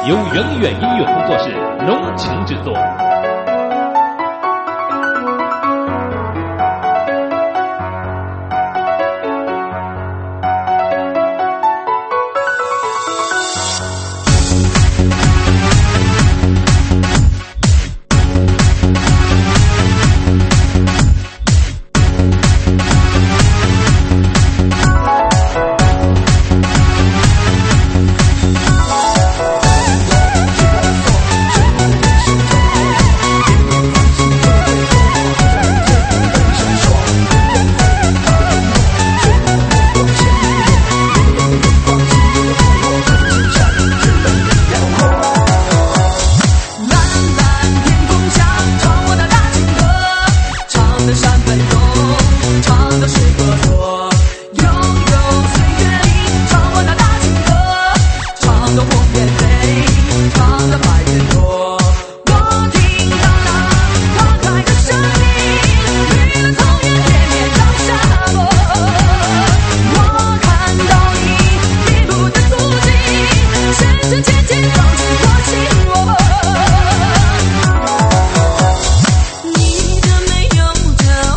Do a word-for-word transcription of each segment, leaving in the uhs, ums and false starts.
由永远音乐工作室浓情制作。 你的没有着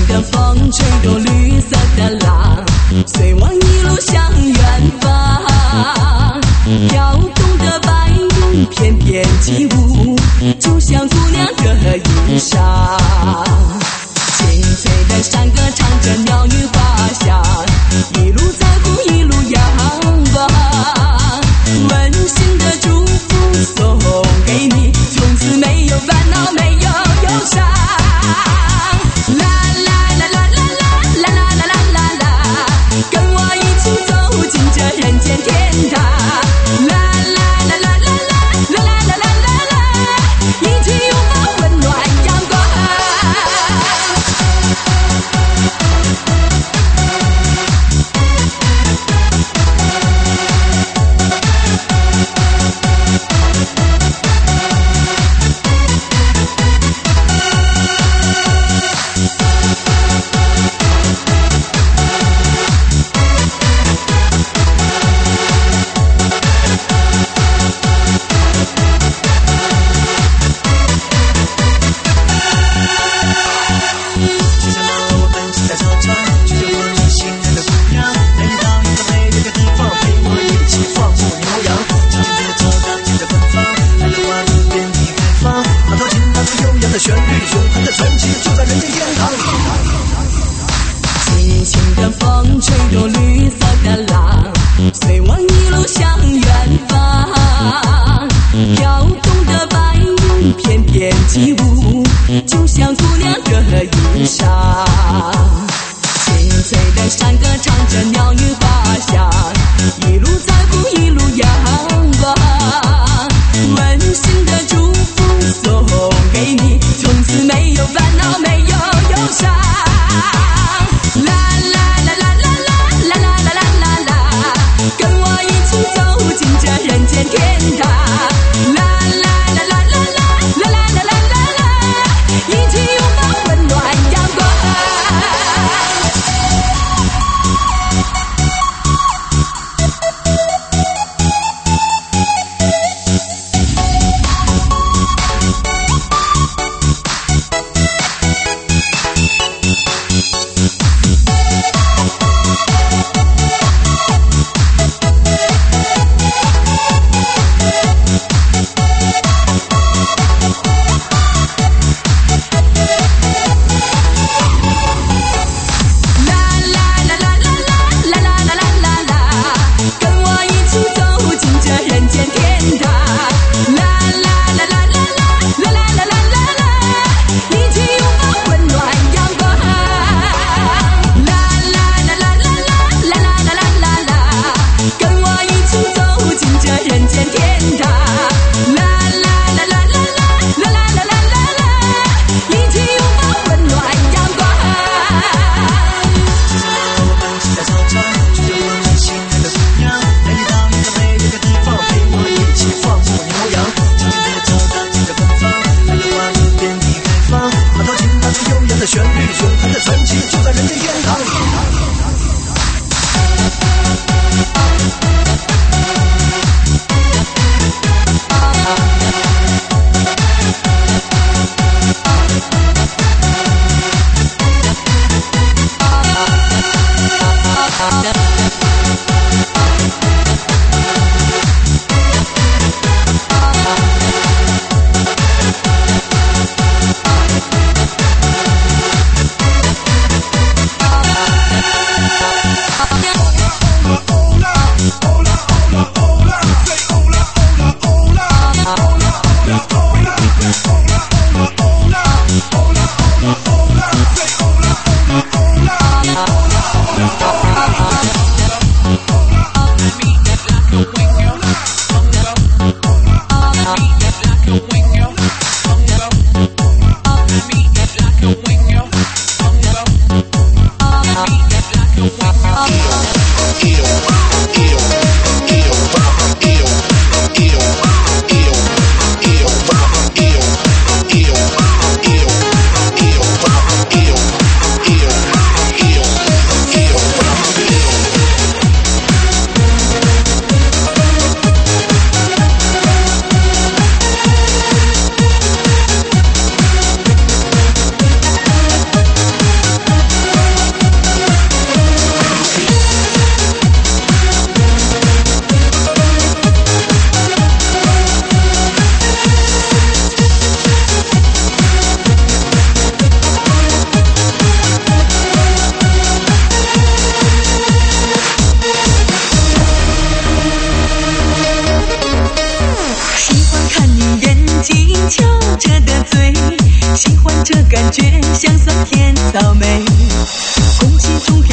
的风吹动绿色的浪，随我一路向远方。飘动的白云翩翩起舞，就像姑娘的衣裳。清脆的山歌唱着鸟语花香，一路在乎一路阳光。温馨的祝福送给你，从此没有烦恼，没有忧伤。啦啦啦啦啦啦啦啦啦啦啦，跟我一起走进这人间天堂。啦啦啦啦啦啦啦啦啦啦啦，一起拥抱温暖阳光。旋律永恒的传奇就在人间天堂。轻轻的风吹动绿色的浪，随我一路向远方。飘动的白云翩翩起舞，就像姑娘的衣裳。清脆的山歌唱着鸟语花香，一路在乎一路阳光。温馨的祝福送给你，从此没有烦恼，没有忧伤。啦啦啦啦啦啦啦啦啦啦啦，跟我一起走进这人间天堂。啦啦啦啦啦啦啦啦啦啦啦，一起拥抱温暖阳光。旋律永恒的传奇就在人间天堂。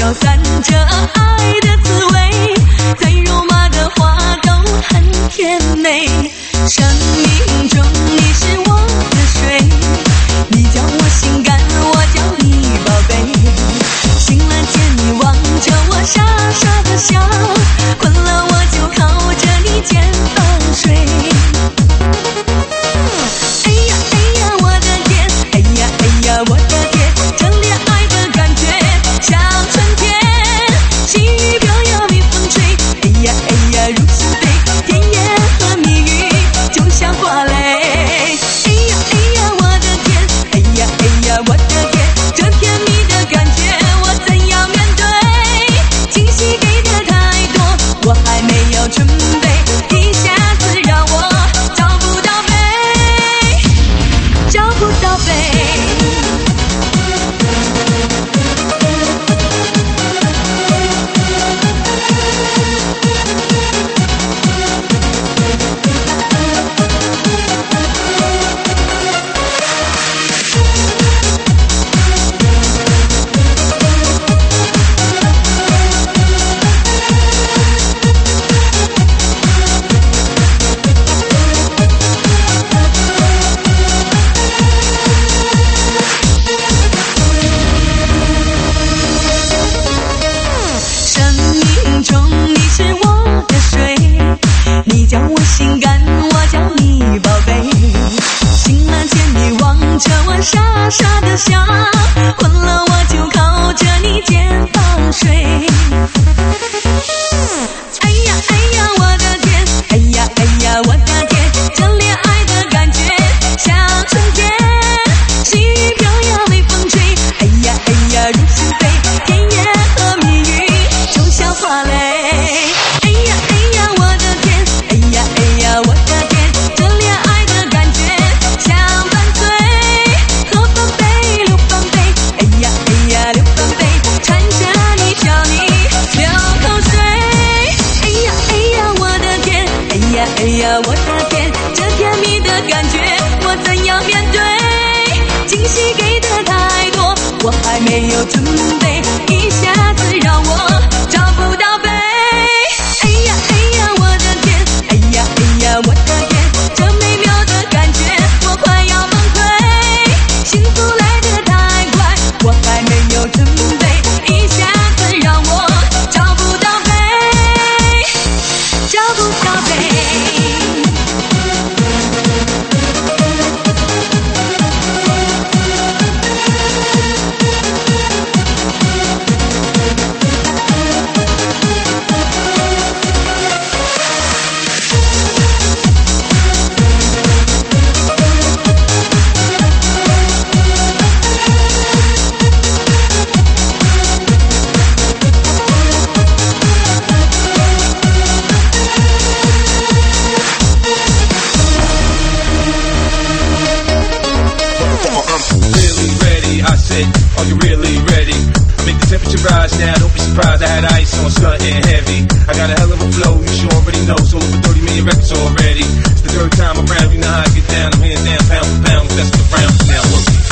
消散着爱的滋味，再肉麻的话都很甜美。生命中你是我的水，你叫我心肝，我叫你宝贝。醒来见你望着我傻傻的笑，困了我就靠着你肩膀睡。哎呀哎呀我的天，哎呀哎呀我的天，这恋爱的感觉像春天，细雨飘摇微风吹。哎呀哎呀如是飞，甜言和蜜语就像花蕾。哎呀哎呀我的天，哎呀哎呀我的天，这甜蜜的感觉我怎样面对？惊喜给的太多，我还没有准备，一下子让我找不到北，找不到北。你叫我心肝，我叫你宝贝。醒来见你望着我傻傻的笑，困了我就靠着你肩膀睡。哎呀哎呀我的天，哎呀哎呀我的天，这恋爱的感觉像春天，细雨飘摇微风吹。哎呀哎呀如是飞，甜言和蜜语就像花蕾。我的天，这恋爱的感觉像半醉，喝半杯流半杯，哎呀哎呀流半杯，缠着你叫你流口水。哎呀哎呀我的天，哎呀哎呀我的天，这甜蜜的感觉我怎样面对？惊喜给的太多，我还没有准备，一下子让我找不到北。哎呀哎呀我的天，哎呀哎呀我的天，这美妙的感觉我快要崩溃，幸福来得太快，我还没有准备，一下子让我找不到北，找不到北。 Are you really ready? I make the temperature rise now, don't be surprised I had ice on something heavy. I got a hell of a flow, you should already know, so over thirty million records already. It's the third time around, you know how I get down, I'm hands down, pound for pound, that's the round, now work it.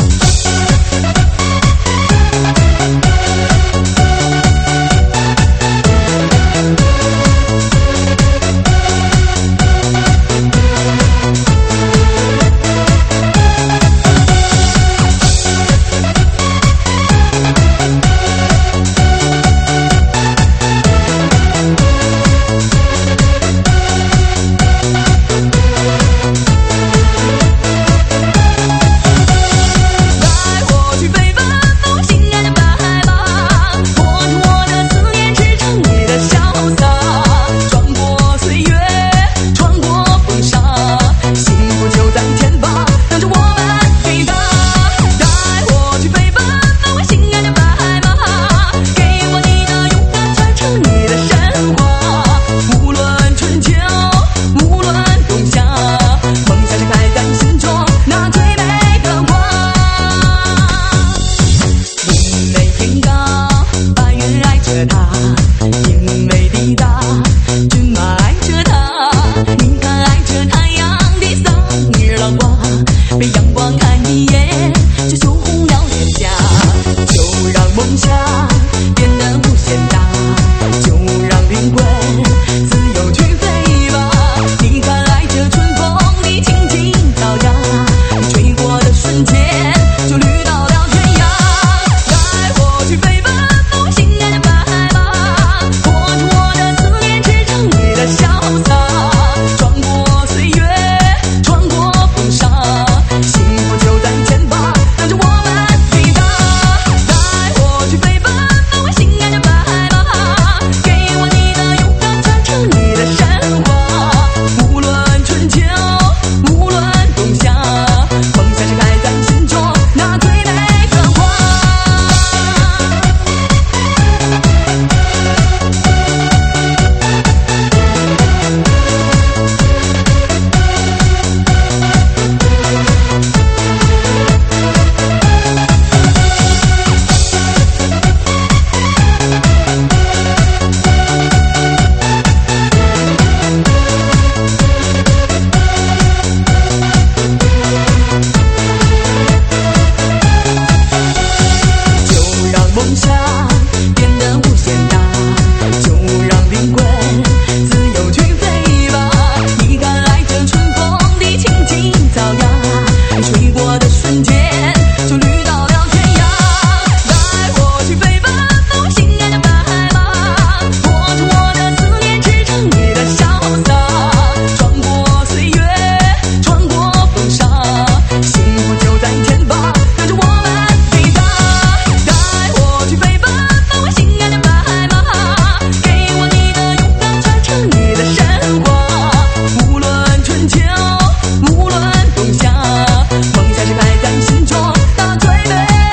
梦想变得无限大，就让灵魂自由去飞吧。你看爱这春风的轻轻草芽，吹过的瞬间就绿到了天涯。带我去飞吧，我心爱的白马，握住我的思念，支撑你的潇洒。穿过岁月，穿过风沙，幸福就在前方，跟着我们飞吧。带我去飞吧，我心爱的白马，给我你的勇敢，传承你的神话。无论春秋，无论冬夏，梦想是开在心中，它最美的花。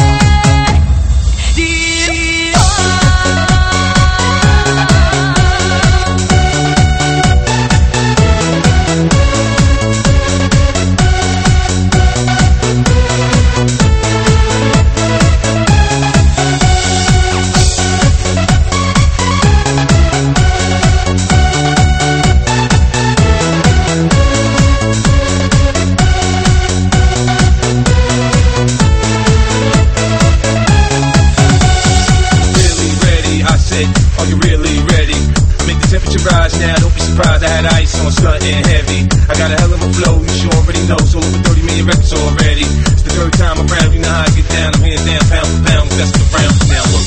Really ready, I said, are you really ready? I make the temperature rise now, don't be surprised I had ice on something heavy. I got a hell of a flow, you should already know, sold over thirty million records already. It's the third time around, you know how I get down, I'm hands down, pound for pound, best around, now look.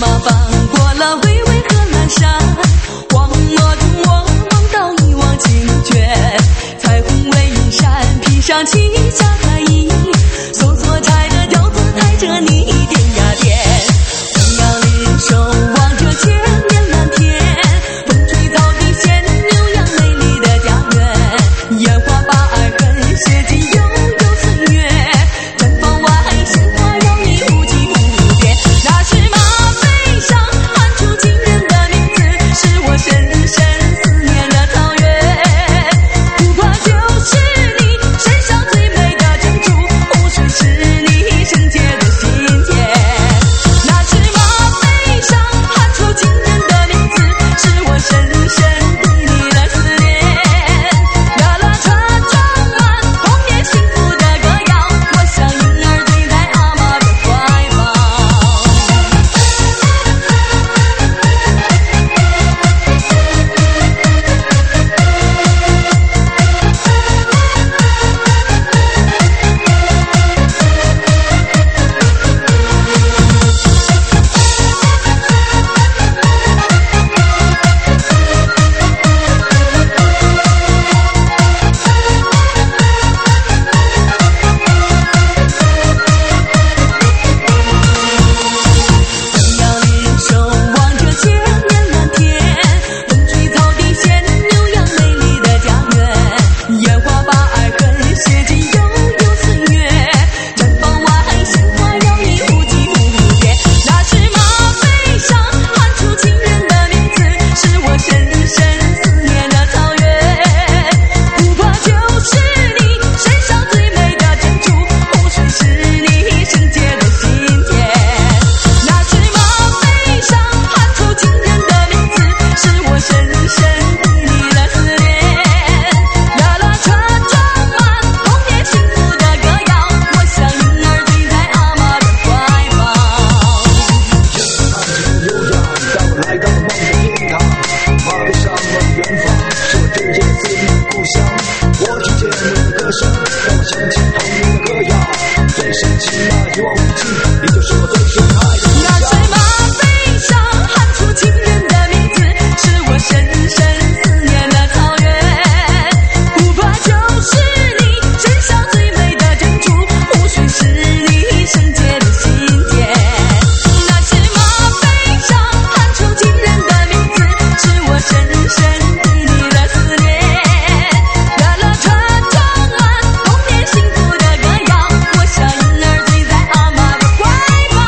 翻过了巍巍贺兰山，荒漠中我梦到一汪清泉，彩虹为云山，披上七霞彩衣，索索柴的轿子抬着你点呀点，红杨林守望着千年蓝天，风吹草低见牛羊美丽的家园，烟花把爱恨写进悠悠岁月，绽放外鲜花让你无际无边，那是马背上喊出情人的名字，是我深深思念的草原，不怕就是你身上最美的珍珠，湖水是你圣洁的心田，那是马背上喊出情人的名字，是我深深对你的思念，啦啦车装满童年幸福的歌谣，我像婴儿醉在阿妈的怀抱。红杨林守望着千年蓝天，风吹草低见牛羊美丽的家园，烟花把爱恨写进悠悠岁月，绽放外鲜花让你无际无边，那是马背上喊出情人的名字，是我深深思念的草原，不怕就是你身上最美的珍珠，湖水是你圣洁的心田，那是马背上喊出情人的名字，是我深深对你的思念，啦啦车装满童年幸福的歌谣，我像婴儿醉在阿妈的怀抱。 悠扬，带我来到了梦的天堂，马背上了远方，是我追夜思念的故乡。我听见你的歌声，让我想起童年的歌谣，最深情那一望无际，你就是我最深爱的故那是乡。 马背上喊出情人的名字，是我深深思念的草原，不怕就是你身上最美的珍珠，湖水是你圣洁的心田，那是马背上喊出情人的名字，是我深深对你的思念，啦啦车装满童年幸福的歌谣，我像婴儿醉在阿妈的怀抱。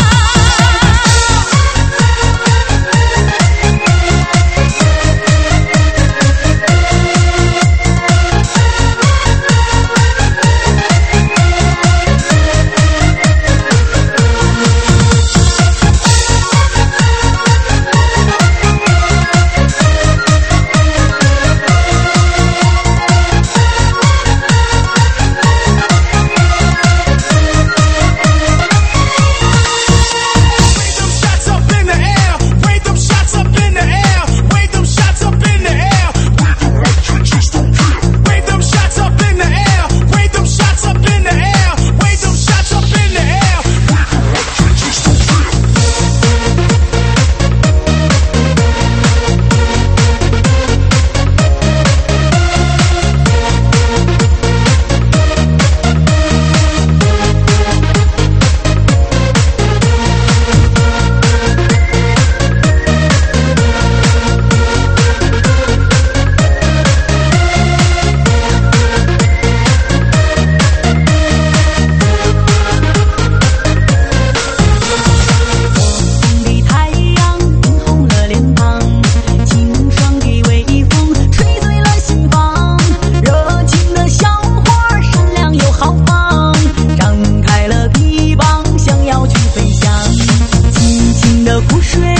Wave them shots up in the air, wave them shots up in the air, wave them shots up in the air, wave them shots up in the air, wave them shots up in the air, wave them shots up in the air. 湖水